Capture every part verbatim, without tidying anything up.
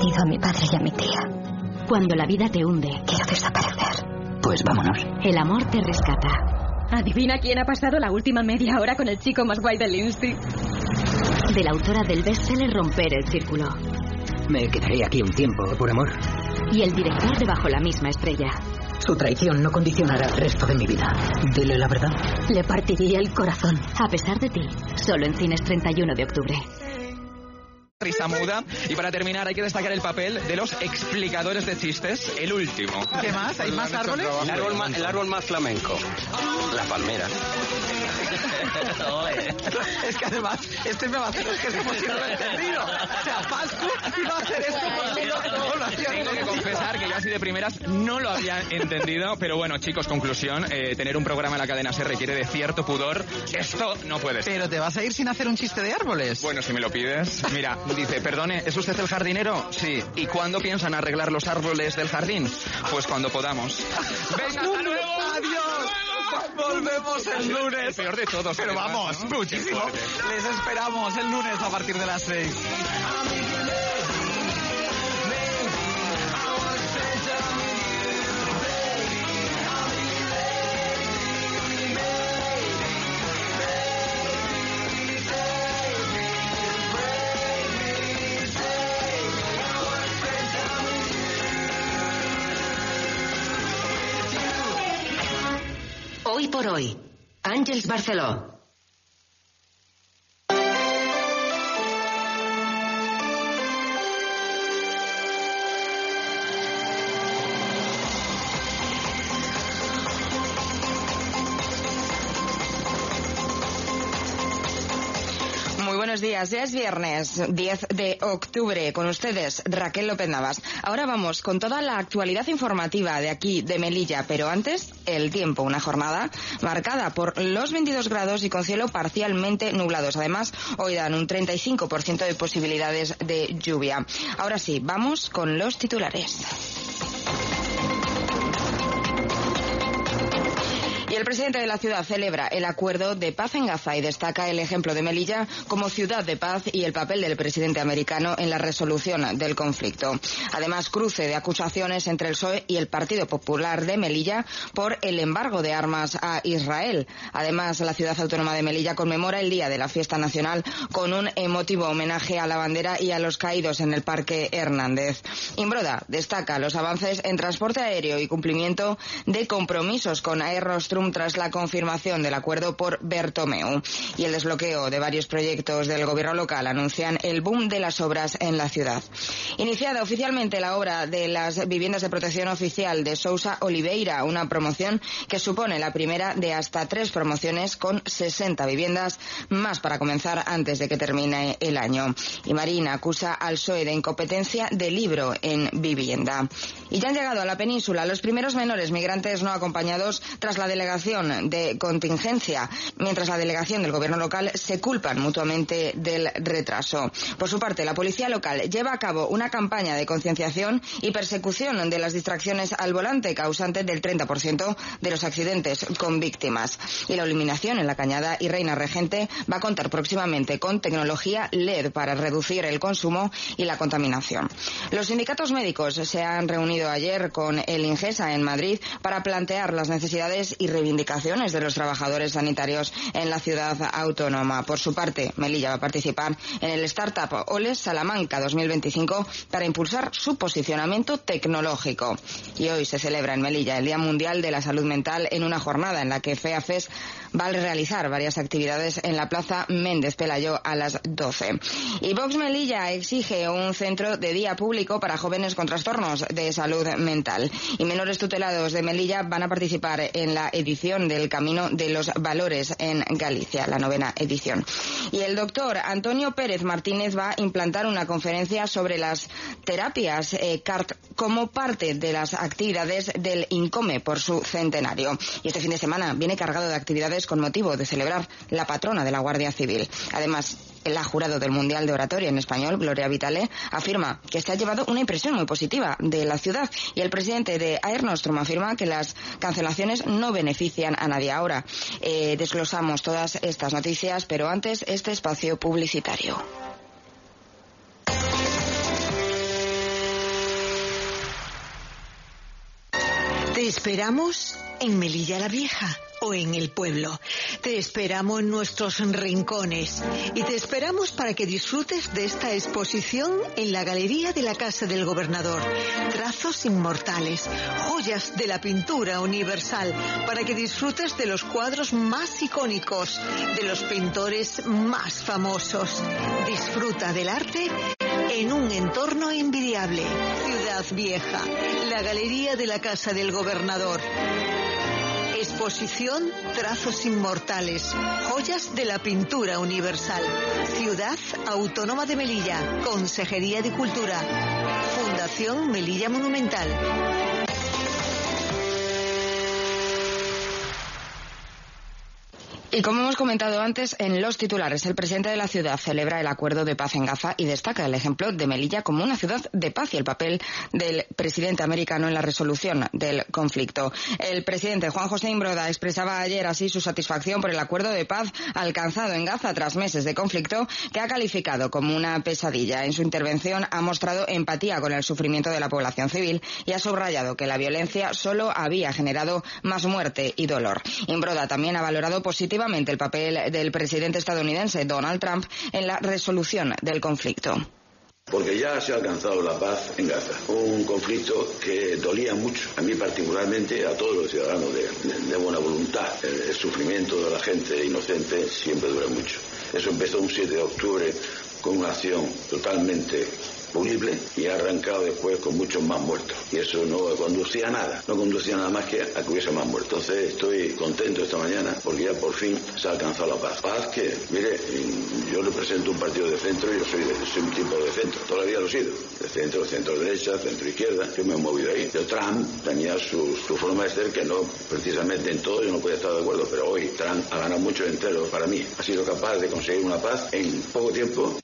perdido a mi padre y a mi tía. Cuando la vida te hunde, quiero desaparecer. Pues vámonos. El amor te rescata. Adivina quién ha pasado la última media hora con el chico más guay del Insti. De la autora del bestseller Romper el Círculo. Me quedaré aquí un tiempo, por amor. Y el director de Bajo la misma estrella. Su traición no condicionará el resto de mi vida. Dile la verdad. Le partiría el corazón. A pesar de ti, solo en cines treinta y uno de octubre. Risa muda. Y para terminar hay que destacar el papel de los explicadores de chistes, el último. ¿Qué más? ¿Hay más árboles? El árbol más, el árbol más flamenco. La palmera. Es que además, este me va a hacer es que es como si no lo he entendido. O sea, Pascu iba a hacer esto porque no lo hacía. Tengo que confesar que yo así de primeras no lo había entendido, pero bueno, chicos, conclusión, eh, tener un programa en la cadena SER requiere de cierto pudor. Esto no puede ser. Pero te vas a ir sin hacer un chiste de árboles. Bueno, si me lo pides. Mira, dice, perdone, ¿es usted el jardinero? Sí. ¿Y cuándo piensan arreglar los árboles del jardín? Pues cuando podamos. ¡Venga, hasta luego! ¡Adiós! Volvemos el lunes. El peor de todos. Pero además, vamos, ¿no? muchísimo. Les esperamos el lunes a partir de las seis. Hoy por hoy, Àngels Barceló. Buenos días, ya es viernes diez de octubre, con ustedes Raquel López Navas. Ahora vamos con toda la actualidad informativa de aquí, de Melilla, pero antes el tiempo, una jornada marcada por los veintidós grados y con cielo parcialmente nublados. Además, hoy dan un treinta y cinco por ciento de posibilidades de lluvia. Ahora sí, vamos con los titulares. Y el presidente de la ciudad celebra el acuerdo de paz en Gaza y destaca el ejemplo de Melilla como ciudad de paz y el papel del presidente americano en la resolución del conflicto. Además, cruce de acusaciones entre el P S O E y el Partido Popular de Melilla por el embargo de armas a Israel. Además, la ciudad autónoma de Melilla conmemora el Día de la Fiesta Nacional con un emotivo homenaje a la bandera y a los caídos en el Parque Hernández. Imbroda destaca los avances en transporte aéreo y cumplimiento de compromisos con Aerostrum tras la confirmación del acuerdo por Bertomeu. Y el desbloqueo de varios proyectos del gobierno local anuncian el boom de las obras en la ciudad. Iniciada oficialmente la obra de las viviendas de protección oficial de Sousa Oliveira, una promoción que supone la primera de hasta tres promociones con sesenta viviendas más para comenzar antes de que termine el año. Y Marina acusa al P S O E de incompetencia de libro en vivienda. Y ya han llegado a la península los primeros menores migrantes no acompañados tras la delegación de contingencia, mientras la delegación del gobierno local se culpan mutuamente del retraso. Por su parte, la policía local lleva a cabo una campaña de concienciación y persecución de las distracciones al volante, causante del treinta por ciento de los accidentes con víctimas. Y la iluminación en la Cañada y Reina Regente va a contar próximamente con tecnología L E D para reducir el consumo y la contaminación. Los sindicatos médicos se han reunido ayer con el Ingesa en Madrid para plantear las necesidades y reivindicaciones de los trabajadores sanitarios en la ciudad autónoma. Por su parte, Melilla va a participar en el Startup Oles Salamanca dos mil veinticinco para impulsar su posicionamiento tecnológico. Y hoy se celebra en Melilla el Día Mundial de la Salud Mental en una jornada en la que FEAFES va a realizar varias actividades en la Plaza Méndez Pelayo a las doce. Y Vox Melilla exige un centro de día público para jóvenes con trastornos de salud mental. Y menores tutelados de Melilla van a participar en la edición del Camino de los Valores en Galicia, la novena edición. Y el doctor Antonio Pérez Martínez va a implantar una conferencia sobre las terapias eh, C A R T como parte de las actividades del INCOME por su centenario. Y este fin de semana viene cargado de actividades con motivo de celebrar la patrona de la Guardia Civil. Además, la jurado del Mundial de Oratoria en Español, Gloria Vitale, afirma que se ha llevado una impresión muy positiva de la ciudad y el presidente de Aerostrum afirma que las cancelaciones no benefician a nadie. Ahora eh, desglosamos todas estas noticias, pero antes este espacio publicitario. esperamos en Melilla la Vieja o en el pueblo. Te esperamos en nuestros rincones y te esperamos para que disfrutes de esta exposición en la Galería de la Casa del Gobernador. Trazos inmortales, joyas de la pintura universal, para que disfrutes de los cuadros más icónicos, de los pintores más famosos. Disfruta del arte en un entorno envidiable. Ciudad Vieja, la Galería de la Casa del Gobernador. Exposición Trazos Inmortales, joyas de la pintura universal. Ciudad Autónoma de Melilla, Consejería de Cultura, Fundación Melilla Monumental. Y como hemos comentado antes, en los titulares, el presidente de la ciudad celebra el acuerdo de paz en Gaza y destaca el ejemplo de Melilla como una ciudad de paz y el papel del presidente americano en la resolución del conflicto. El presidente Juan José Imbroda expresaba ayer así su satisfacción por el acuerdo de paz alcanzado en Gaza tras meses de conflicto, que ha calificado como una pesadilla. En su intervención ha mostrado empatía con el sufrimiento de la población civil y ha subrayado que la violencia solo había generado más muerte y dolor. Imbroda también ha valorado positivamente el papel del presidente estadounidense Donald Trump en la resolución del conflicto. Porque ya se ha alcanzado la paz en Gaza, un conflicto que dolía mucho, a mí particularmente, a todos los ciudadanos de, de, de buena voluntad. El, el sufrimiento de la gente inocente siempre dura mucho. Eso empezó un siete de octubre con una acción totalmente punible y ha arrancado después con muchos más muertos. Y eso no conducía a nada, no conducía nada más que a que hubiese más muertos. Entonces estoy contento esta mañana porque ya por fin se ha alcanzado la paz. Paz que, mire, yo represento un partido de centro y yo soy, de, soy un tipo de centro. Todavía lo he sido. De centro, centro derecha, centro izquierda. Yo me he movido ahí. Pero Trump tenía su, su forma de ser que no, precisamente en todo yo no podía estar de acuerdo. Pero hoy Trump ha ganado mucho entero para mí. Ha sido capaz de conseguir una paz en poco tiempo.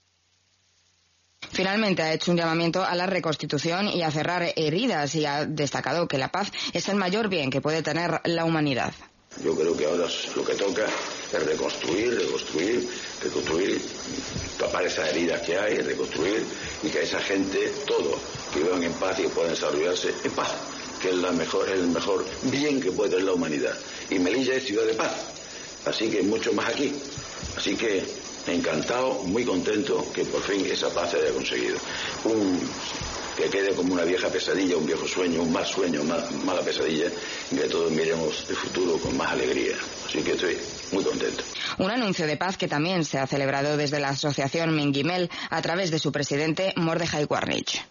Finalmente ha hecho un llamamiento a la reconstitución y a cerrar heridas y ha destacado que la paz es el mayor bien que puede tener la humanidad. Yo creo que ahora lo que toca es reconstruir, reconstruir, reconstruir, tapar esas heridas que hay, reconstruir y que a esa gente, todo, que vivan en paz y que puedan desarrollarse en paz, que es la mejor, es el mejor bien que puede tener la humanidad. Y Melilla es ciudad de paz, así que mucho más aquí. Así que encantado, muy contento que por fin esa paz se haya conseguido. Un, que quede como una vieja pesadilla, un viejo sueño, un mal sueño, una mala pesadilla, y que todos miremos el futuro con más alegría. Así que estoy muy contento. Un anuncio de paz que también se ha celebrado desde la asociación Mengimel a través de su presidente Mordechai Warnich.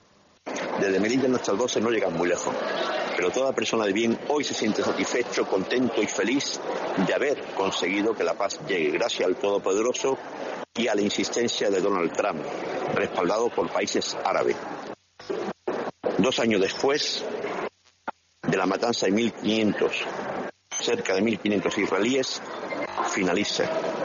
Desde Melilla nuestras voces no llegan muy lejos, pero toda persona de bien hoy se siente satisfecho, contento y feliz de haber conseguido que la paz llegue, gracias al Todopoderoso y a la insistencia de Donald Trump, respaldado por países árabes. Dos años después de la matanza de mil quinientos, cerca de mil quinientos israelíes, finaliza.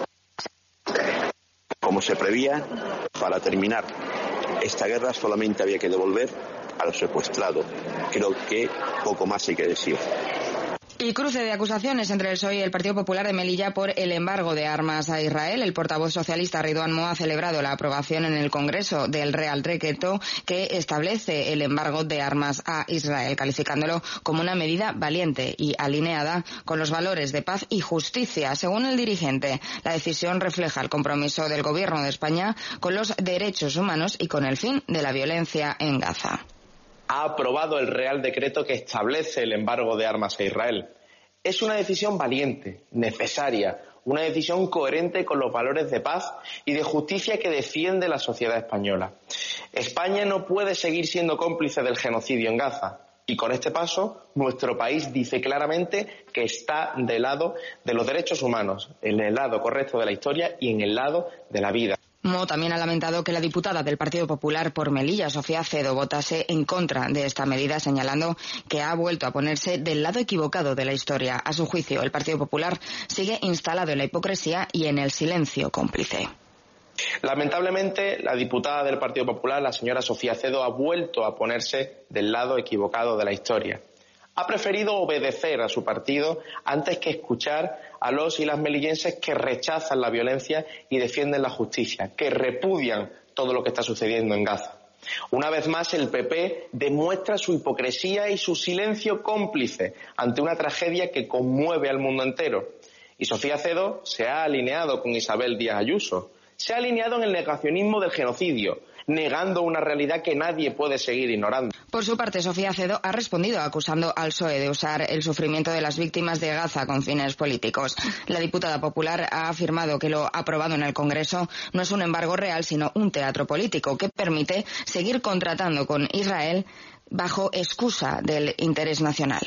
Como se prevía, para terminar esta guerra solamente había que devolver a los secuestrados. Creo que poco más hay que decir. Y cruce de acusaciones entre el P S O E y el Partido Popular de Melilla por el embargo de armas a Israel. El portavoz socialista Ridwan Moa ha celebrado la aprobación en el Congreso del Real Decreto que establece el embargo de armas a Israel, calificándolo como una medida valiente y alineada con los valores de paz y justicia. Según el dirigente, la decisión refleja el compromiso del Gobierno de España con los derechos humanos y con el fin de la violencia en Gaza. Ha aprobado el Real Decreto que establece el embargo de armas a Israel. Es una decisión valiente, necesaria, una decisión coherente con los valores de paz y de justicia que defiende la sociedad española. España no puede seguir siendo cómplice del genocidio en Gaza y con este paso nuestro país dice claramente que está del lado de los derechos humanos, en el lado correcto de la historia y en el lado de la vida. Mo también ha lamentado que la diputada del Partido Popular por Melilla, Sofía Cedo, votase en contra de esta medida, señalando que ha vuelto a ponerse del lado equivocado de la historia. A su juicio, el Partido Popular sigue instalado en la hipocresía y en el silencio cómplice. Lamentablemente, la diputada del Partido Popular, la señora Sofía Cedo, ha vuelto a ponerse del lado equivocado de la historia. Ha preferido obedecer a su partido antes que escuchar a los y las melillenses que rechazan la violencia y defienden la justicia, que repudian todo lo que está sucediendo en Gaza. Una vez más, el P P demuestra su hipocresía y su silencio cómplice ante una tragedia que conmueve al mundo entero. Y Sofía Cedo se ha alineado con Isabel Díaz Ayuso. Se ha alineado en el negacionismo del genocidio, negando una realidad que nadie puede seguir ignorando. Por su parte, Sofía Cedo ha respondido acusando al P S O E de usar el sufrimiento de las víctimas de Gaza con fines políticos. La diputada popular ha afirmado que lo aprobado en el Congreso no es un embargo real, sino un teatro político que permite seguir contratando con Israel bajo excusa del interés nacional.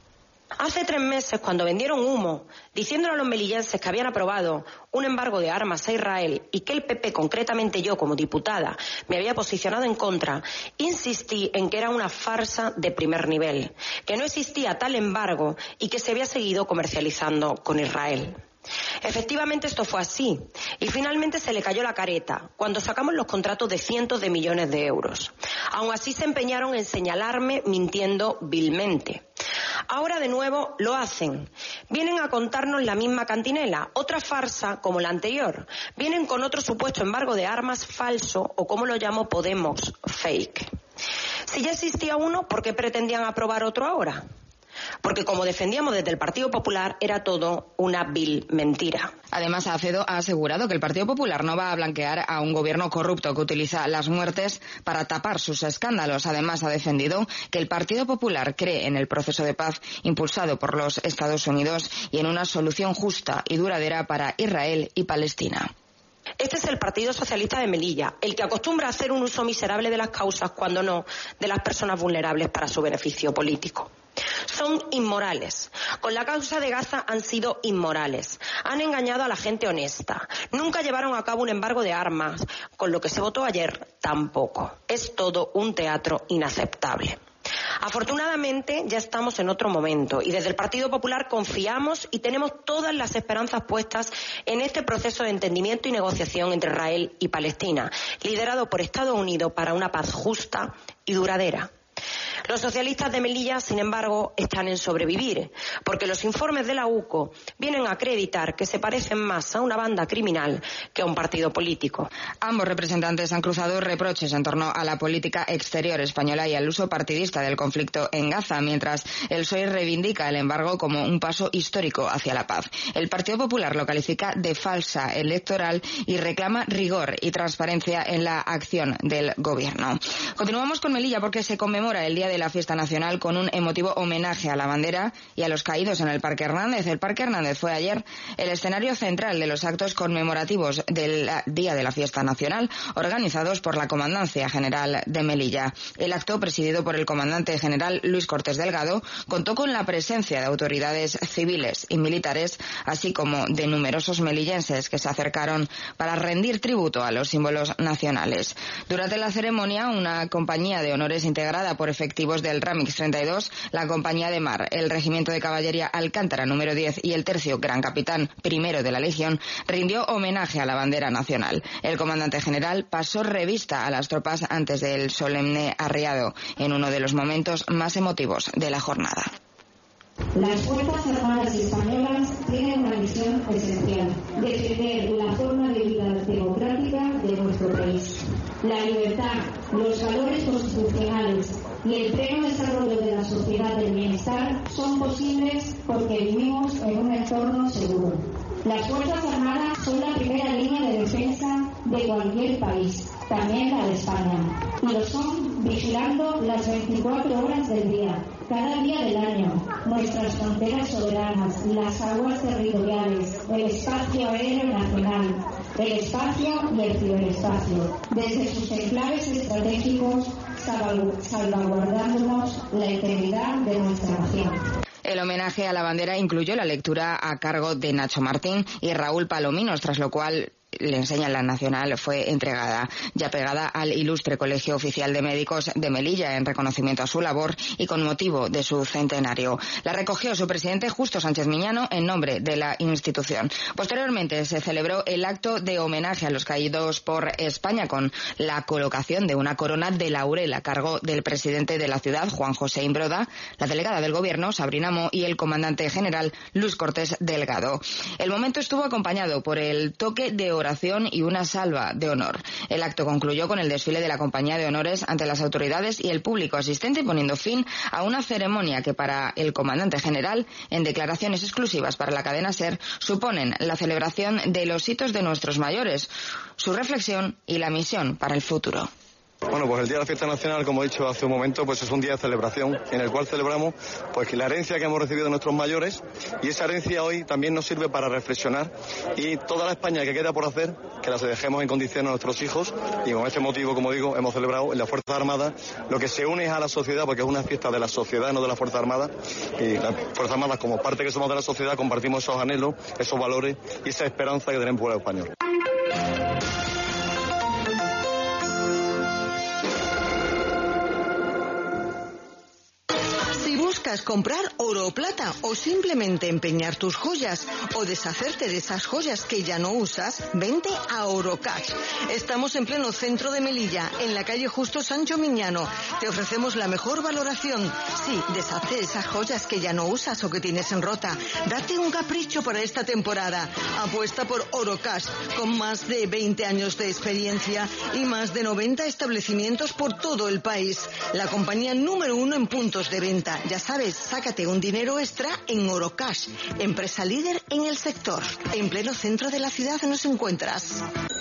Hace tres meses, cuando vendieron humo, diciéndole a los melillenses que habían aprobado un embargo de armas a Israel y que el P P, concretamente yo como diputada, me había posicionado en contra, insistí en que era una farsa de primer nivel, que no existía tal embargo y que se había seguido comercializando con Israel. Efectivamente esto fue así y finalmente se le cayó la careta cuando sacamos los contratos de cientos de millones de euros. Aún así se empeñaron en señalarme mintiendo vilmente. Ahora de nuevo lo hacen. Vienen a contarnos la misma cantinela, otra farsa como la anterior. Vienen con otro supuesto embargo de armas falso o como lo llamo Podemos, fake. Si ya existía uno, ¿por qué pretendían aprobar otro ahora? Porque como defendíamos desde el Partido Popular, era todo una vil mentira. Además, Acedo ha asegurado que el Partido Popular no va a blanquear a un gobierno corrupto que utiliza las muertes para tapar sus escándalos. Además, ha defendido que el Partido Popular cree en el proceso de paz impulsado por los Estados Unidos y en una solución justa y duradera para Israel y Palestina. Este es el Partido Socialista de Melilla, el que acostumbra a hacer un uso miserable de las causas, cuando no, de las personas vulnerables para su beneficio político. Son inmorales. Con la causa de Gaza han sido inmorales. Han engañado a la gente honesta. Nunca llevaron a cabo un embargo de armas. Con lo que se votó ayer, tampoco. Es todo un teatro inaceptable. Afortunadamente ya estamos en otro momento y desde el Partido Popular confiamos y tenemos todas las esperanzas puestas en este proceso de entendimiento y negociación entre Israel y Palestina, liderado por Estados Unidos para una paz justa y duradera. Los socialistas de Melilla, sin embargo, están en sobrevivir, porque los informes de la U C O vienen a acreditar que se parecen más a una banda criminal que a un partido político. Ambos representantes han cruzado reproches en torno a la política exterior española y al uso partidista del conflicto en Gaza, mientras el P S O E reivindica el embargo como un paso histórico hacia la paz. El Partido Popular lo califica de falsa electoral y reclama rigor y transparencia en la acción del gobierno. Continuamos con Melilla porque se conmemora el Día de la Fiesta Nacional con un emotivo homenaje a la bandera y a los caídos en el Parque Hernández. El Parque Hernández fue ayer el escenario central de los actos conmemorativos del Día de la Fiesta Nacional organizados por la Comandancia General de Melilla. El acto, presidido por el comandante general Luis Cortés Delgado, contó con la presencia de autoridades civiles y militares, así como de numerosos melillenses que se acercaron para rendir tributo a los símbolos nacionales. Durante la ceremonia, una compañía de honores integrada por efectivos del Ramix treinta y dos, la Compañía de Mar, el Regimiento de Caballería Alcántara número diez y el Tercio Gran Capitán primero de la Legión rindió homenaje a la bandera nacional. El comandante general pasó revista a las tropas antes del solemne arriado, en uno de los momentos más emotivos de la jornada. Las Fuerzas Armadas Españolas tienen una misión esencial: defender la forma de vida democrática de nuestro país. La libertad, los valores constitucionales y el pleno desarrollo de la sociedad del bienestar son posibles porque vivimos en un entorno seguro. Las Fuerzas Armadas son la primera línea de defensa de cualquier país, también la de España, y lo son vigilando las veinticuatro horas del día, cada día del año, nuestras fronteras soberanas, las aguas territoriales, el espacio aéreo nacional, el espacio y el ciberespacio, desde sus enclaves estratégicos, salvaguardándonos la integridad de nuestra nación. El homenaje a la bandera incluyó la lectura a cargo de Nacho Martín y Raúl Palominos, tras lo cual le enseña la nacional fue entregada ya pegada al Ilustre Colegio Oficial de Médicos de Melilla en reconocimiento a su labor y con motivo de su centenario. La recogió su presidente Justo Sánchez Miñano en nombre de la institución. Posteriormente se celebró el acto de homenaje a los caídos por España con la colocación de una corona de laurel a cargo del presidente de la ciudad, Juan José Imbroda, la delegada del gobierno, Sabrina Mo, y el comandante general Luis Cortés Delgado. El momento estuvo acompañado por el toque de oración condecoración y una salva de honor. El acto concluyó con el desfile de la Compañía de Honores ante las autoridades y el público asistente, poniendo fin a una ceremonia que para el comandante general, en declaraciones exclusivas para la cadena SER, suponen la celebración de los hitos de nuestros mayores, su reflexión y la misión para el futuro. Bueno, pues el Día de la Fiesta Nacional, como he dicho hace un momento, pues es un día de celebración en el cual celebramos pues la herencia que hemos recibido de nuestros mayores, y esa herencia hoy también nos sirve para reflexionar, y toda la España que queda por hacer, que la dejemos en condiciones a nuestros hijos, y con este motivo, como digo, hemos celebrado en la Fuerza Armada lo que se une a la sociedad, porque es una fiesta de la sociedad, no de la Fuerza Armada, y las Fuerzas Armadas, como parte que somos de la sociedad, compartimos esos anhelos, esos valores y esa esperanza que tenemos por el español. ¿Buscas comprar oro o plata o simplemente empeñar tus joyas o deshacerte de esas joyas que ya no usas? Vente a Orocash. Estamos en pleno centro de Melilla, en la calle Justo Sancho Miñano. Te ofrecemos la mejor valoración. Sí, deshazte esas joyas que ya no usas o que tienes en rota. Date un capricho para esta temporada. Apuesta por Orocash, con más de veinte años de experiencia y más de noventa establecimientos por todo el país. La compañía número uno en puntos de venta. Ya sabes, sácate un dinero extra en Orocash, empresa líder en el sector. En pleno centro de la ciudad nos encuentras.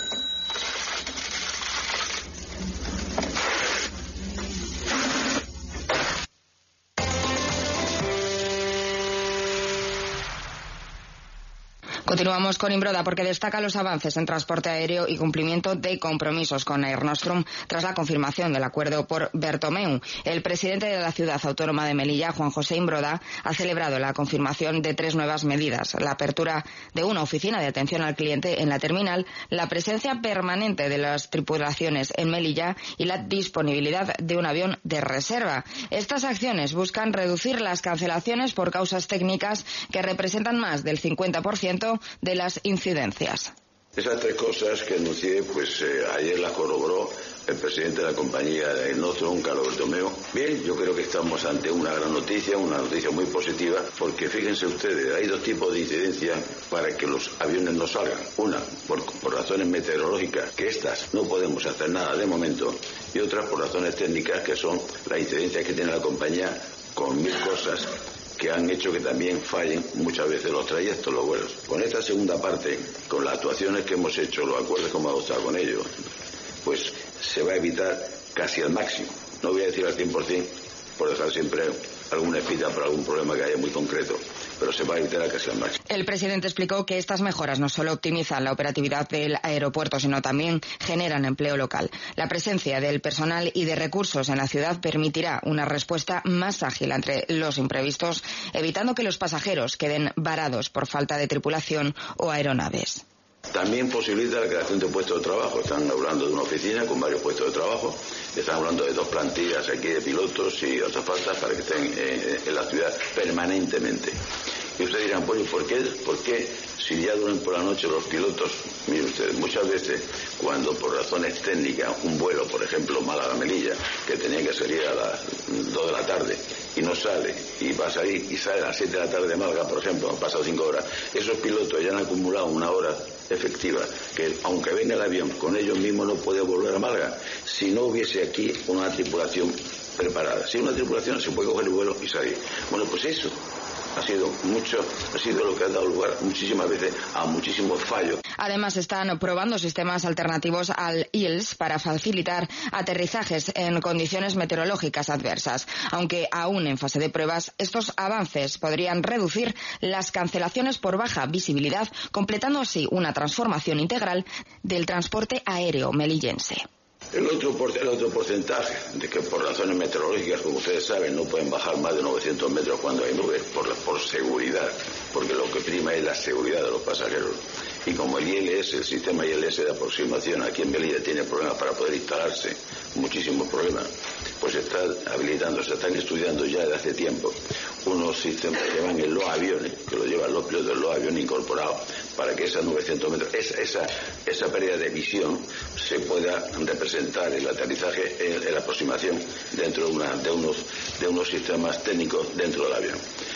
Continuamos con Imbroda porque destaca los avances en transporte aéreo y cumplimiento de compromisos con Air Nostrum tras la confirmación del acuerdo por Bertomeu. El presidente de la ciudad autónoma de Melilla, Juan José Imbroda, ha celebrado la confirmación de tres nuevas medidas: la apertura de una oficina de atención al cliente en la terminal, la presencia permanente de las tripulaciones en Melilla y la disponibilidad de un avión de reserva. Estas acciones buscan reducir las cancelaciones por causas técnicas que representan más del cincuenta por ciento de las incidencias. Esas tres cosas que anuncié, pues eh, ayer las corroboró el presidente de la compañía de Nostrum, Carlos Bertomeu. Bien, yo creo que estamos ante una gran noticia, una noticia muy positiva, porque fíjense ustedes, hay dos tipos de incidencias para que los aviones no salgan. Una, por, por razones meteorológicas, que estas no podemos hacer nada de momento, y otras por razones técnicas, que son las incidencias que tiene la compañía con mil cosas que han hecho que también fallen muchas veces los trayectos, los vuelos. Con esta segunda parte, con las actuaciones que hemos hecho, los acuerdos que hemos adoptado con ellos, pues se va a evitar casi al máximo. No voy a decir al cien por ciento, por dejar siempre alguna espita por algún problema que haya muy concreto, pero se va a evitar casi al máximo. El presidente explicó que estas mejoras no solo optimizan la operatividad del aeropuerto, sino también generan empleo local. La presencia del personal y de recursos en la ciudad permitirá una respuesta más ágil ante los imprevistos, evitando que los pasajeros queden varados por falta de tripulación o aeronaves. También posibilita la creación de puestos de trabajo. Están hablando de una oficina con varios puestos de trabajo. Están hablando de dos plantillas aquí de pilotos y azafastas para que estén eh, en la ciudad permanentemente. Y ustedes dirán, bueno, ¿por qué? ¿Por qué si ya duermen por la noche los pilotos? Miren ustedes, muchas veces cuando por razones técnicas un vuelo, por ejemplo, Málaga-Melilla, que tenía que salir a las dos de la tarde y no sale, y va a salir y sale a las siete de la tarde de Málaga, por ejemplo, han pasado cinco horas, esos pilotos ya han acumulado una hora efectiva, que aunque venga el avión, con ellos mismos no puede volver a Málaga, si no hubiese aquí una tripulación preparada. Si una tripulación se puede coger el vuelo y salir. Bueno, pues eso ha sido mucho, ha sido lo que ha dado lugar muchísimas veces a muchísimos fallos. Además, están probando sistemas alternativos al I L S para facilitar aterrizajes en condiciones meteorológicas adversas. Aunque aún en fase de pruebas, estos avances podrían reducir las cancelaciones por baja visibilidad, completando así una transformación integral del transporte aéreo melillense. El otro, el otro porcentaje de que por razones meteorológicas, como ustedes saben, no pueden bajar más de novecientos metros cuando hay nubes, por, por seguridad, porque lo que prima es la seguridad de los pasajeros. Y como el I L S, el sistema I L S de aproximación aquí en Melilla tiene problemas para poder instalarse, muchísimos problemas, pues se está habilitando, se están estudiando ya desde hace tiempo unos sistemas que van en los aviones, que lo llevan los pilotos de los aviones incorporados, para que esas novecientos metros, esa, esa, esa pérdida de visión se pueda representar el aterrizaje, en, en la aproximación dentro de, una, de, unos, de unos sistemas técnicos dentro del avión.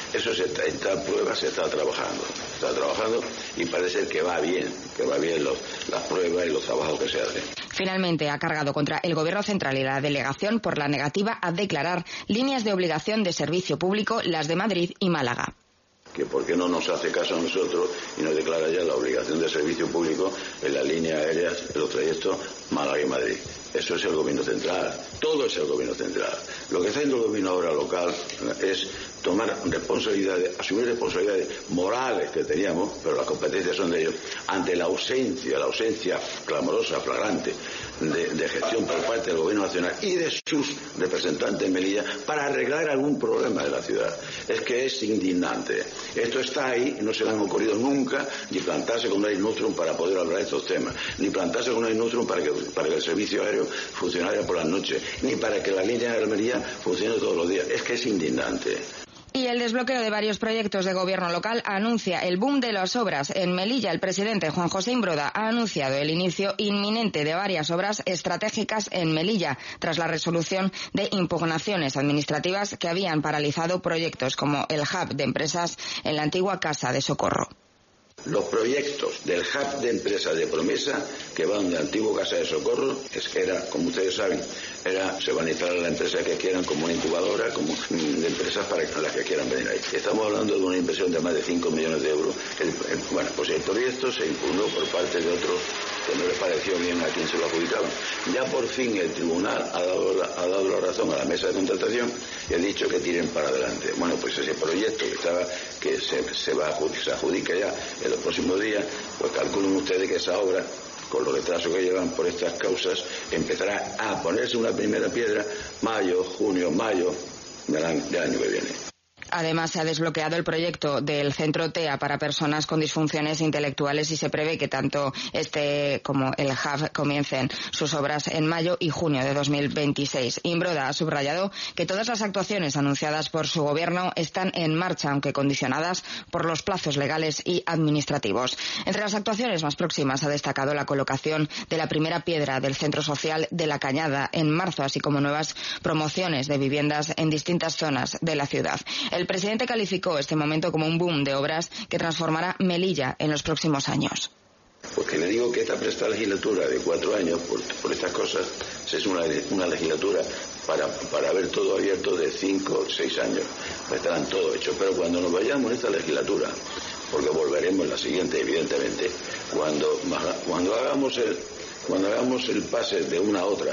Eso se está, esta prueba se está trabajando, se está trabajando y parece que va bien, que va bien los, las pruebas y los trabajos que se hacen. Finalmente ha cargado contra el Gobierno central y la delegación por la negativa a declarar líneas de obligación de servicio público, las de Madrid y Málaga. Que por qué no nos hace caso a nosotros y nos declara ya la obligación de servicio público en las líneas aéreas, en los trayectos Málaga y Madrid. Eso es el gobierno central, todo es el gobierno central. Lo que está haciendo el gobierno ahora local es tomar responsabilidades, asumir responsabilidades morales que teníamos, pero las competencias son de ellos, ante la ausencia, la ausencia clamorosa, flagrante, de, de gestión por parte del gobierno nacional y de sus representantes en Melilla para arreglar algún problema de la ciudad. Es que es indignante. Esto está ahí y no se le han ocurrido nunca ni plantarse con un Nostrum para poder hablar de estos temas, ni plantarse con un Nostrum para que, para que el servicio aéreo funcionara por las noches, ni para que la línea de Almería funcione todos los días. Es que es indignante. Y el desbloqueo de varios proyectos de gobierno local anuncia el boom de las obras. En Melilla, el presidente Juan José Imbroda ha anunciado el inicio inminente de varias obras estratégicas en Melilla, tras la resolución de impugnaciones administrativas que habían paralizado proyectos como el hub de empresas en la antigua Casa de Socorro. Los proyectos del hub de empresas de Promesa, que van de la antigua Casa de Socorro, es que era, como ustedes saben, era, se van a instalar las empresas que quieran como una incubadora, como de empresas para las que quieran venir ahí. Estamos hablando de una inversión de más de cinco millones de euros. El, el, bueno, pues el proyecto se impugnó por parte de otros que no les pareció bien a quien se lo adjudicaban. Ya por fin el tribunal ha dado, la, ha dado la razón a la mesa de contratación y ha dicho que tiren para adelante. Bueno, pues ese proyecto que estaba, que se, se va a, se adjudica ya en los próximos días, pues calculen ustedes que esa obra, con los retrasos que llevan por estas causas, empezará a ponerse una primera piedra mayo, junio, mayo del año, del año que viene. Además, se ha desbloqueado el proyecto del Centro T E A para personas con disfunciones intelectuales y se prevé que tanto este como el hub comiencen sus obras en mayo y junio de dos mil veintiséis. Imbroda ha subrayado que todas las actuaciones anunciadas por su gobierno están en marcha, aunque condicionadas por los plazos legales y administrativos. Entre las actuaciones más próximas ha destacado la colocación de la primera piedra del Centro Social de La Cañada en marzo, así como nuevas promociones de viviendas en distintas zonas de la ciudad. El presidente calificó este momento como un boom de obras que transformará Melilla en los próximos años. Porque le digo que esta, esta legislatura de cuatro años, por, por estas cosas, es una, una legislatura para, para ver todo abierto de cinco o seis años. Estarán todo hecho. Pero cuando nos vayamos en esta legislatura, porque volveremos en la siguiente, evidentemente, cuando, cuando, hagamos, el, cuando hagamos el pase de una a otra,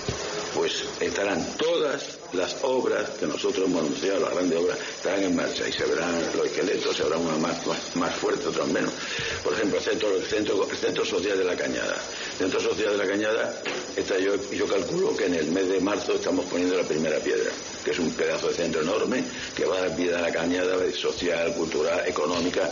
pues estarán todas las obras que nosotros hemos anunciado, las grandes obras, estarán en marcha y se verán los esqueletos, se verán unas más, más, más fuertes, otras menos. Por ejemplo, el centro, el, centro, el centro social de La Cañada. El centro social de La Cañada, está yo, yo calculo que en el mes de marzo estamos poniendo la primera piedra, que es un pedazo de centro enorme que va a dar vida a La Cañada, social, cultural, económica,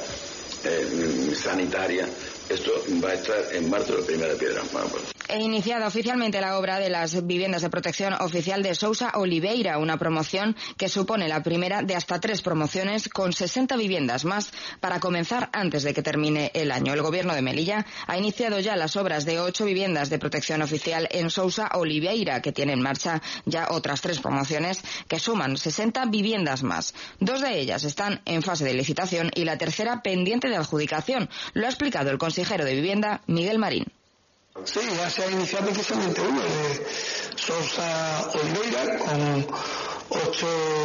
eh, sanitaria. Esto va a estar en marzo la primera piedra. Bueno, pues. He iniciado oficialmente la obra de las viviendas de protección oficial de Sousa Oliveira, una promoción que supone la primera de hasta tres promociones con sesenta viviendas más para comenzar antes de que termine el año. El gobierno de Melilla ha iniciado ya las obras de ocho viviendas de protección oficial en Sousa Oliveira, que tiene en marcha ya otras tres promociones que suman sesenta viviendas más. Dos de ellas están en fase de licitación y la tercera pendiente de adjudicación. Lo ha explicado el consejero de Vivienda, Miguel Marín. Sí, ya se ha iniciado precisamente uno de Sousa Oliveira con ocho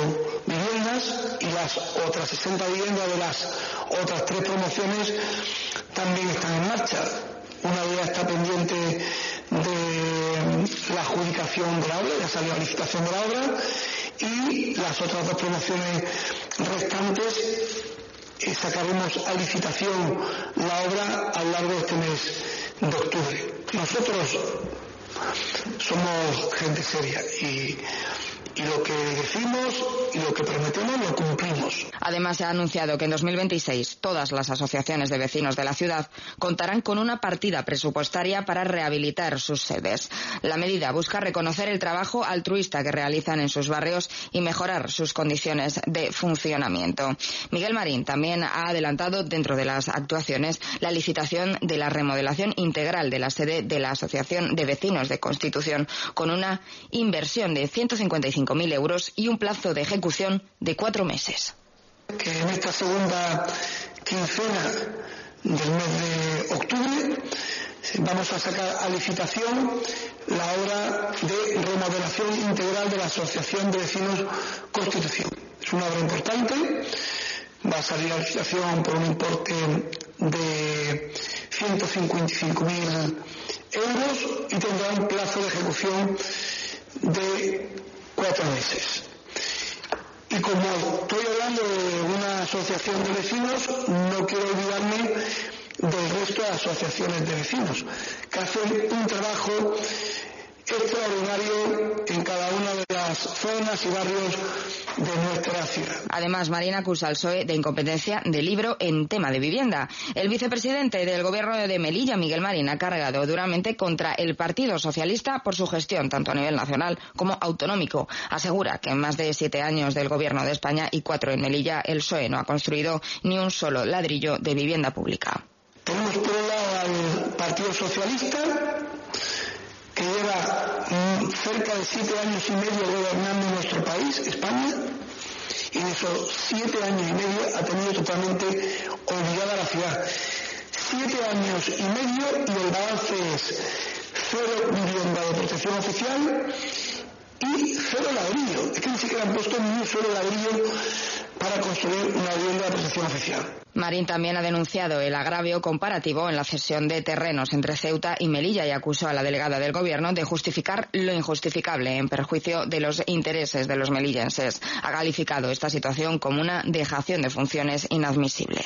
viviendas y las otras sesenta viviendas de las otras tres promociones también están en marcha. Una de ellas está pendiente de la adjudicación de la obra, ya salió la licitación de la obra, y las otras dos promociones restantes eh, sacaremos a licitación la obra a lo largo de este mes de octubre. Nosotros somos gente seria y, y lo que decimos y lo que prometemos lo cumplimos. Además, se ha anunciado que en dos mil veintiséis todas las asociaciones de vecinos de la ciudad contarán con una partida presupuestaria para rehabilitar sus sedes. La medida busca reconocer el trabajo altruista que realizan en sus barrios y mejorar sus condiciones de funcionamiento. Miguel Marín también ha adelantado dentro de las actuaciones la licitación de la remodelación integral de la sede de la Asociación de Vecinos de Constitución con una inversión de ciento cincuenta y cinco mil euros y un plazo de ejecución de cuatro meses. que en esta segunda quincena del mes de octubre vamos a sacar a licitación la obra de remodelación integral de la Asociación de Vecinos Constitución. Es una obra importante, va a salir a licitación por un importe de ciento cincuenta y cinco mil euros y tendrá un plazo de ejecución de cuatro meses. Y como estoy hablando de una asociación de vecinos, no quiero olvidarme del resto de asociaciones de vecinos, que hacen un trabajo extraordinario en cada una de las zonas y barrios de nuestra ciudad. Además, Marín acusa al P S O E de incompetencia de libro en tema de vivienda. El vicepresidente del gobierno de Melilla, Miguel Marín, ha cargado duramente contra el Partido Socialista por su gestión, tanto a nivel nacional como autonómico. Asegura que en más de siete años del gobierno de España y cuatro en Melilla, el P S O E no ha construido ni un solo ladrillo de vivienda pública. Tenemos por un lado al Partido Socialista, que lleva mm, cerca de siete años y medio gobernando nuestro país, España, y en esos siete años y medio ha tenido totalmente olvidada la ciudad. Siete años y medio y el balance es cero vivienda de protección oficial y cero ladrillo. Es que ni siquiera han puesto ni un solo ladrillo para construir una vivienda de protección oficial. Marín también ha denunciado el agravio comparativo en la cesión de terrenos entre Ceuta y Melilla y acusó a la delegada del Gobierno de justificar lo injustificable en perjuicio de los intereses de los melillenses. Ha calificado esta situación como una dejación de funciones inadmisible.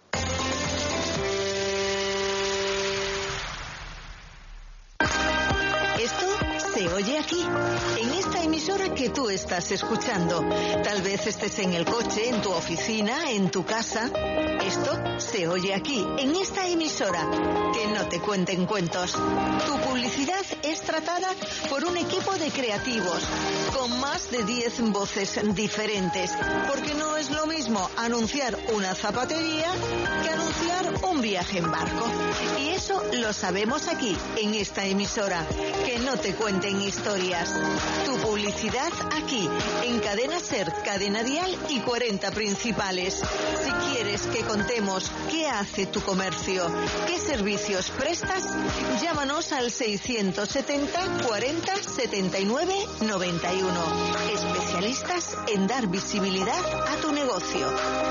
Se oye aquí, en esta emisora que tú estás escuchando. Tal vez estés en el coche, en tu oficina, en tu casa. Esto se oye aquí, en esta emisora. Que no te cuenten cuentos. Tu publicidad es tratada por un equipo de creativos, con más de diez voces diferentes. Porque no es lo mismo anunciar una zapatería que anunciar un viaje en barco. Y eso lo sabemos aquí, en esta emisora. Que no te cuenten historias. Tu publicidad aquí, en Cadena Ser, Cadena Dial y cuarenta principales. Si quieres que contemos qué hace tu comercio, qué servicios prestas, llámanos al seiscientos setenta cuarenta setenta y nueve noventa y uno. Especialistas en dar visibilidad a tu negocio.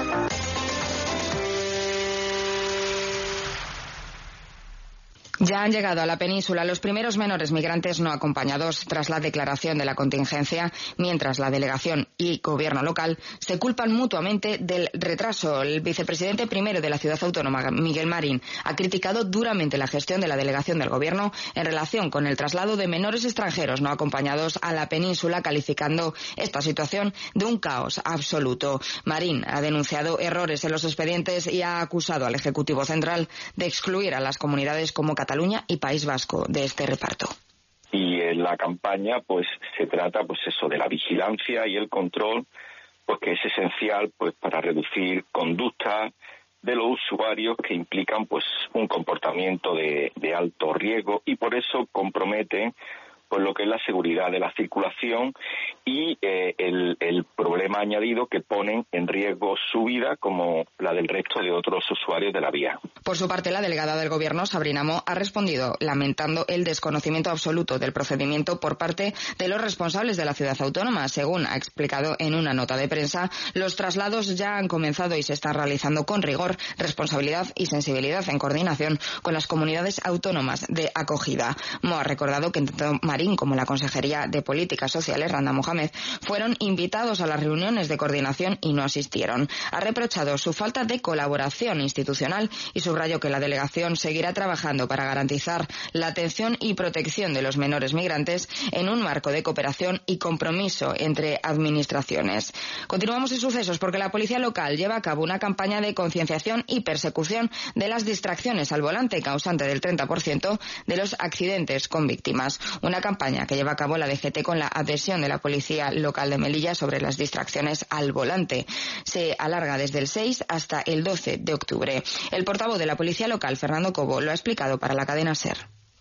Ya han llegado a la península los primeros menores migrantes no acompañados tras la declaración de la contingencia, mientras la delegación y gobierno local se culpan mutuamente del retraso. El vicepresidente primero de la ciudad autónoma, Miguel Marín, ha criticado duramente la gestión de la delegación del gobierno en relación con el traslado de menores extranjeros no acompañados a la península, calificando esta situación de un caos absoluto. Marín ha denunciado errores en los expedientes y ha acusado al Ejecutivo Central de excluir a las comunidades como Cataluña y País Vasco de este reparto. Y en la campaña pues se trata pues eso de la vigilancia y el control, pues que es esencial pues para reducir conductas de los usuarios que implican pues un comportamiento de, de alto riesgo y por eso comprometen pues lo que es la seguridad de la circulación y eh, el, el problema añadido que ponen en riesgo su vida como la del resto de otros usuarios de la vía. Por su parte, la delegada del Gobierno, Sabrina Mo, ha respondido lamentando el desconocimiento absoluto del procedimiento por parte de los responsables de la ciudad autónoma. Según ha explicado en una nota de prensa, los traslados ya han comenzado y se están realizando con rigor, responsabilidad y sensibilidad en coordinación con las comunidades autónomas de acogida. Mo ha recordado que tanto Marín como la Consejería de Políticas Sociales, Randa Mohamed, fueron invitados a las reuniones de coordinación y no asistieron. Ha reprochado su falta de colaboración institucional y subrayó que la delegación seguirá trabajando para garantizar la atención y protección de los menores migrantes en un marco de cooperación y compromiso entre administraciones. Continuamos en sucesos porque la policía local lleva a cabo una campaña de concienciación y persecución de las distracciones al volante, causante del treinta por ciento de los accidentes con víctimas. Una campaña que lleva a cabo la D G T con la adhesión de la Policía Local de Melilla sobre las distracciones al volante. Se alarga desde el seis hasta el doce de octubre. El portavoz de la Policía Local, Fernando Cobo, lo ha explicado para la cadena SER.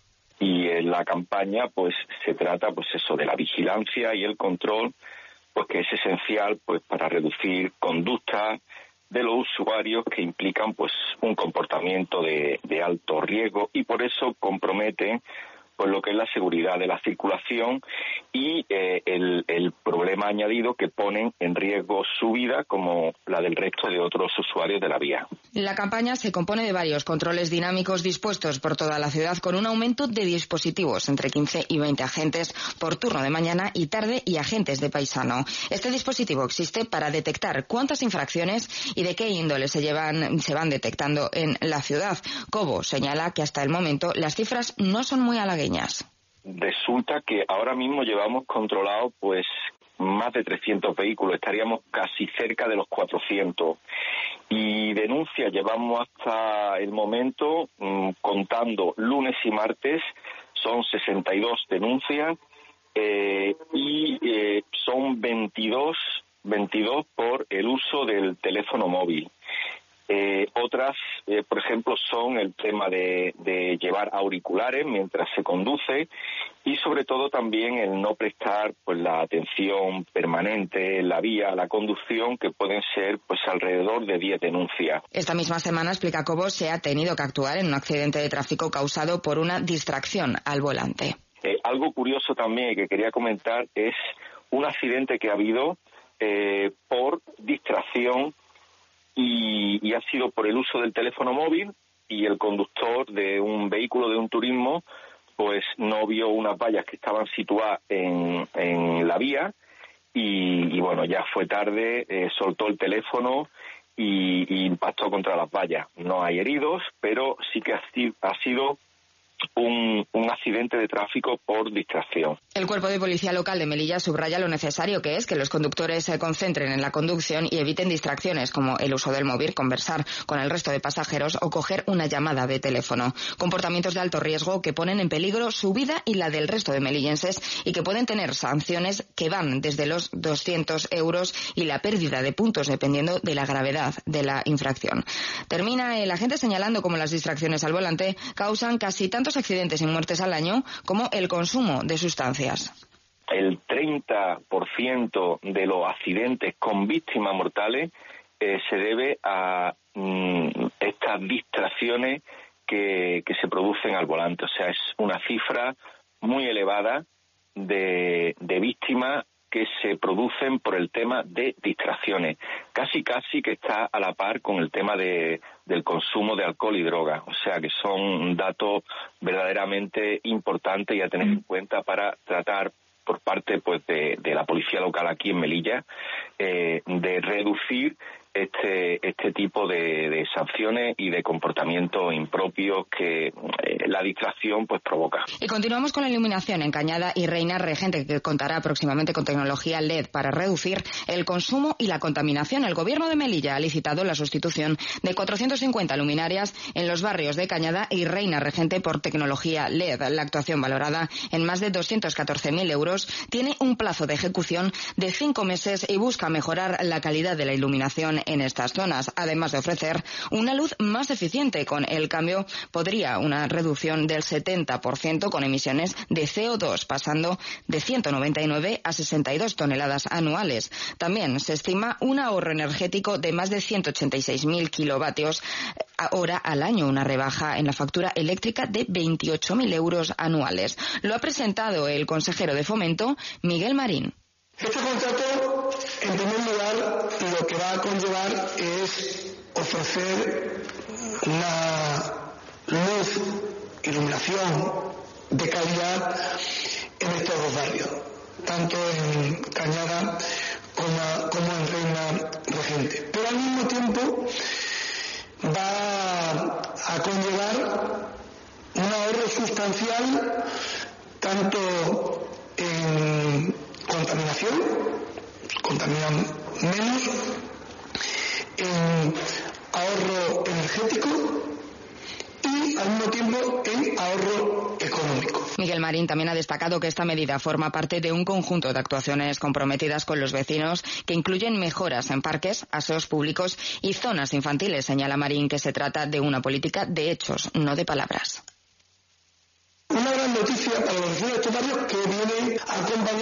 Y en la campaña pues se trata pues eso de la vigilancia y el control, pues que es esencial pues para reducir conductas de los usuarios que implican pues un comportamiento de, de alto riesgo y por eso comprometen pues lo que es la seguridad de la circulación y eh, el, el problema añadido que ponen en riesgo su vida como la del resto de otros usuarios de la vía. La campaña se compone de varios controles dinámicos dispuestos por toda la ciudad con un aumento de dispositivos, entre quince y veinte agentes por turno de mañana y tarde y agentes de paisano. Este dispositivo existe para detectar cuántas infracciones y de qué índole se llevan, se van detectando en la ciudad. Cobo señala que hasta el momento las cifras no son muy halagüeñas. Resulta que ahora mismo llevamos controlado pues más de trescientos vehículos, estaríamos casi cerca de los cuatrocientos. Y denuncias llevamos hasta el momento, mmm, contando lunes y martes, son sesenta y dos denuncias eh, y eh, son veintidós, veintidós por el uso del teléfono móvil. Eh, otras, eh, por ejemplo, son el tema de, de llevar auriculares mientras se conduce y sobre todo también el no prestar pues la atención permanente en la vía, la conducción, que pueden ser pues alrededor de diez denuncias. Esta misma semana, explica Cobo, se ha tenido que actuar en un accidente de tráfico causado por una distracción al volante. Eh, algo curioso también que quería comentar es un accidente que ha habido eh, por distracción Y, y ha sido por el uso del teléfono móvil y el conductor de un vehículo de un turismo pues no vio unas vallas que estaban situadas en, en la vía y, y bueno, ya fue tarde, eh, soltó el teléfono y, y impactó contra las vallas. No hay heridos, pero sí que ha, ha sido Un, un accidente de tráfico por distracción. El Cuerpo de Policía Local de Melilla subraya lo necesario que es que los conductores se concentren en la conducción y eviten distracciones como el uso del móvil, conversar con el resto de pasajeros o coger una llamada de teléfono. Comportamientos de alto riesgo que ponen en peligro su vida y la del resto de melillenses y que pueden tener sanciones que van desde los doscientos euros y la pérdida de puntos dependiendo de la gravedad de la infracción. Termina el agente señalando cómo las distracciones al volante causan casi tantos accidentes y muertes al año como el consumo de sustancias. El treinta por ciento de los accidentes con víctimas mortales eh, se debe a mm, estas distracciones que, que se producen al volante. O sea, es una cifra muy elevada de, de víctimas que se producen por el tema de distracciones. Casi, casi que está a la par con el tema de, del consumo de alcohol y droga. O sea, que son datos verdaderamente importantes y a tener en cuenta para tratar por parte pues de, de la policía local aquí en Melilla eh, de reducir este este tipo de, de sanciones y de comportamientos impropios que eh, la distracción pues provoca. Y continuamos con la iluminación en Cañada y Reina Regente, que contará próximamente con tecnología L E D para reducir el consumo y la contaminación. El Gobierno de Melilla ha licitado la sustitución de cuatrocientas cincuenta luminarias en los barrios de Cañada y Reina Regente por tecnología L E D. La actuación, valorada en más de doscientos catorce mil euros, tiene un plazo de ejecución de cinco meses y busca mejorar la calidad de la iluminación en estas zonas, además de ofrecer una luz más eficiente. Con el cambio podría una reducción del setenta por ciento con emisiones de C O dos, pasando de ciento noventa y nueve a sesenta y dos toneladas anuales. También se estima un ahorro energético de más de ciento ochenta y seis mil kilovatios hora al año, una rebaja en la factura eléctrica de veintiocho mil euros anuales. Lo ha presentado el consejero de Fomento, Miguel Marín. Este contrato, en primer lugar, lo que va a conllevar es ofrecer una luz, iluminación de calidad en estos dos barrios, tanto en Cañada como, como en Reina Regente. Pero al mismo tiempo va a conllevar un ahorro sustancial tanto en contaminación, contaminan menos, en ahorro energético y al mismo tiempo en ahorro económico. Miguel Marín también ha destacado que esta medida forma parte de un conjunto de actuaciones comprometidas con los vecinos que incluyen mejoras en parques, aseos públicos y zonas infantiles. Señala Marín que se trata de una política de hechos, no de palabras. Una gran noticia para los vecinos de estos barrios que viene acompañada de otras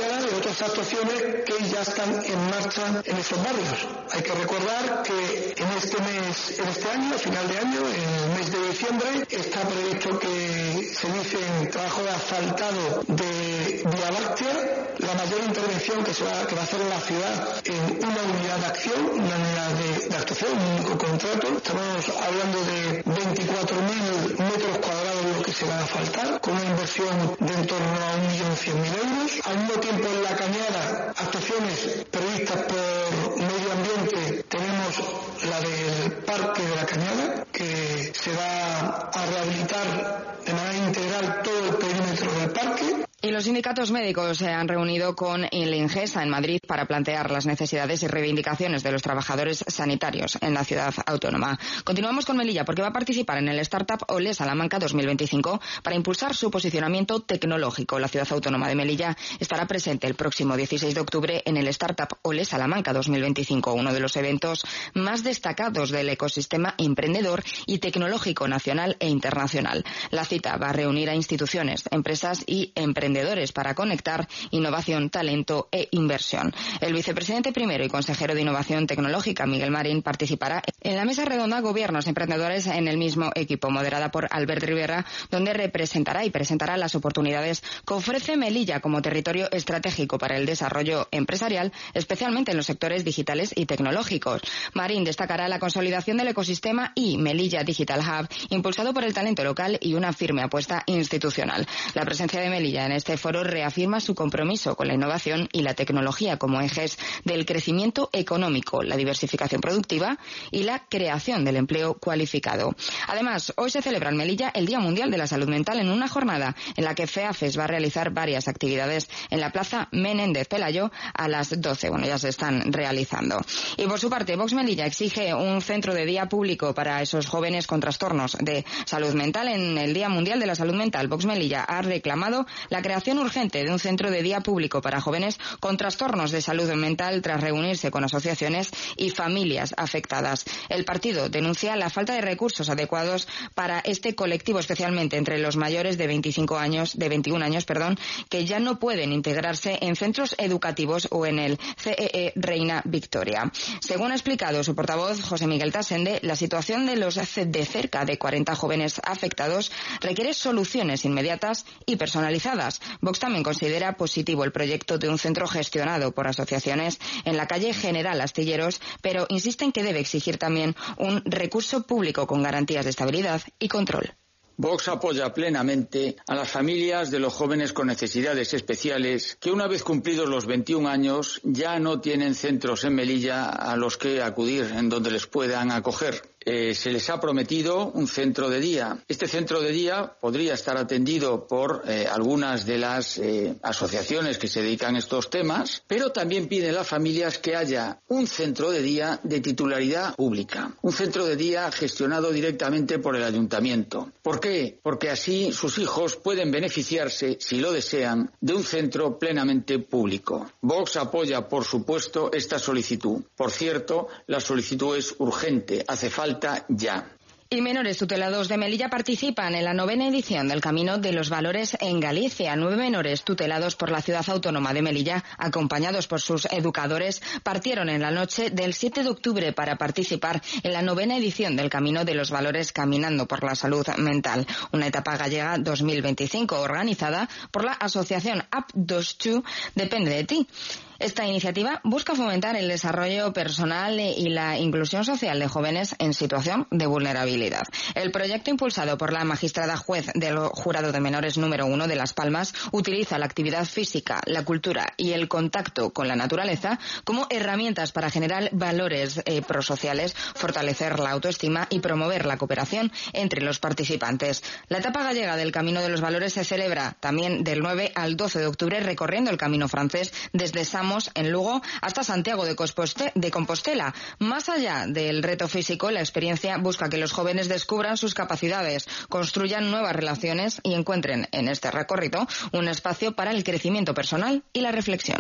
otras actuaciones que ya están en marcha en esos barrios. Hay que recordar que en este mes, en este año, a final de año, en el mes de diciembre, está previsto que se inicie en trabajo de asfaltado de Vía Láctea, la mayor intervención que se va, que va a hacer en la ciudad en una unidad de acción, una unidad de, de actuación, un único contrato. Estamos hablando de veinticuatro mil metros cuadrados lo que se va a asfaltar, con una inversión de en torno a un millón cien mil euros. Al mismo tiempo en la Cañada, actuaciones previstas por medio ambiente, tenemos la del Parque de la Cañada, que se va a rehabilitar de manera integral todo el perímetro del parque. Y los sindicatos médicos se han reunido con el Ingesa en Madrid para plantear las necesidades y reivindicaciones de los trabajadores sanitarios en la ciudad autónoma. Continuamos con Melilla porque va a participar en el Startup Olé Salamanca dos mil veinticinco para impulsar su posicionamiento tecnológico. La ciudad autónoma de Melilla estará presente el próximo dieciséis de octubre en el Startup Olé Salamanca dos mil veinticinco, uno de los eventos más destacados del ecosistema emprendedor y tecnológico nacional e internacional. La cita va a reunir a instituciones, empresas y emprendedores para conectar innovación, talento e inversión. El vicepresidente primero y consejero de Innovación Tecnológica, Miguel Marín, participará en la mesa redonda Gobiernos Emprendedores en el mismo equipo, moderada por Albert Rivera, donde representará y presentará las oportunidades que ofrece Melilla como territorio estratégico para el desarrollo empresarial, especialmente en los sectores digitales y tecnológicos. Marín destacará la consolidación del ecosistema y Melilla Digital Hub, impulsado por el talento local y una firme apuesta institucional. La presencia de Melilla en este foro reafirma su compromiso con la innovación y la tecnología como ejes del crecimiento económico, la diversificación productiva y la creación del empleo cualificado. Además, hoy se celebra en Melilla el Día Mundial de la Salud Mental en una jornada en la que FEAFES va a realizar varias actividades en la Plaza Menéndez Pelayo a las doce. Bueno, ya se están realizando. Y por su parte, Vox Melilla exige un centro de día público para esos jóvenes con trastornos de salud mental. En el Día Mundial de la Salud Mental, Vox Melilla ha reclamado la creación urgente de un centro de día público para jóvenes con trastornos de salud mental tras reunirse con asociaciones y familias afectadas. El partido denuncia la falta de recursos adecuados para este colectivo, especialmente entre los mayores de veinticinco años, de veintiún años, perdón, que ya no pueden integrarse en centros educativos o en el C E E Reina Victoria. Según ha explicado su portavoz, José Miguel Tasende, la situación de los de cerca de cuarenta jóvenes afectados requiere soluciones inmediatas y personalizadas. Vox también considera positivo el proyecto de un centro gestionado por asociaciones en la calle General Astilleros, pero insiste en que debe exigir también un recurso público con garantías de estabilidad y control. Vox apoya plenamente a las familias de los jóvenes con necesidades especiales que una vez cumplidos los veintiún años ya no tienen centros en Melilla a los que acudir en donde les puedan acoger. Eh, se les ha prometido un centro de día. Este centro de día podría estar atendido por eh, algunas de las eh, asociaciones que se dedican a estos temas, pero también piden las familias que haya un centro de día de titularidad pública, un centro de día gestionado directamente por el ayuntamiento. ¿Por qué? Porque así sus hijos pueden beneficiarse, si lo desean, de un centro plenamente público. Vox apoya, por supuesto, esta solicitud. Por cierto, la solicitud es urgente, hace falta ya. Y menores tutelados de Melilla participan en la novena edición del Camino de los Valores en Galicia. Nueve menores tutelados por la ciudad autónoma de Melilla, acompañados por sus educadores, partieron en la noche del siete de octubre para participar en la novena edición del Camino de los Valores Caminando por la Salud Mental, una etapa gallega dos mil veinticinco organizada por la asociación Up dos dos Depende de ti. Esta iniciativa busca fomentar el desarrollo personal y la inclusión social de jóvenes en situación de vulnerabilidad. El proyecto, impulsado por la magistrada juez del Jurado de Menores número uno de Las Palmas, utiliza la actividad física, la cultura y el contacto con la naturaleza como herramientas para generar valores eh, prosociales, fortalecer la autoestima y promover la cooperación entre los participantes. La etapa gallega del Camino de los Valores se celebra también del nueve al doce de octubre recorriendo el camino francés desde Samos en Lugo hasta Santiago de Compostela. Más allá del reto físico, la experiencia busca que los jóvenes descubran sus capacidades, construyan nuevas relaciones y encuentren en este recorrido un espacio para el crecimiento personal y la reflexión.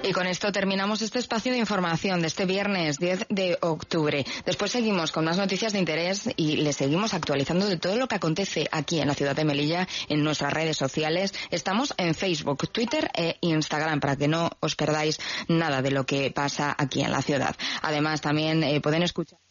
Y con esto terminamos este espacio de información de este viernes diez de octubre. Después seguimos con más noticias de interés y les seguimos actualizando de todo lo que acontece aquí en la ciudad de Melilla, en nuestras redes sociales. Estamos en Facebook, Twitter e Instagram para que no os perdáis nada de lo que pasa aquí en la ciudad. Además, también eh, pueden escuchar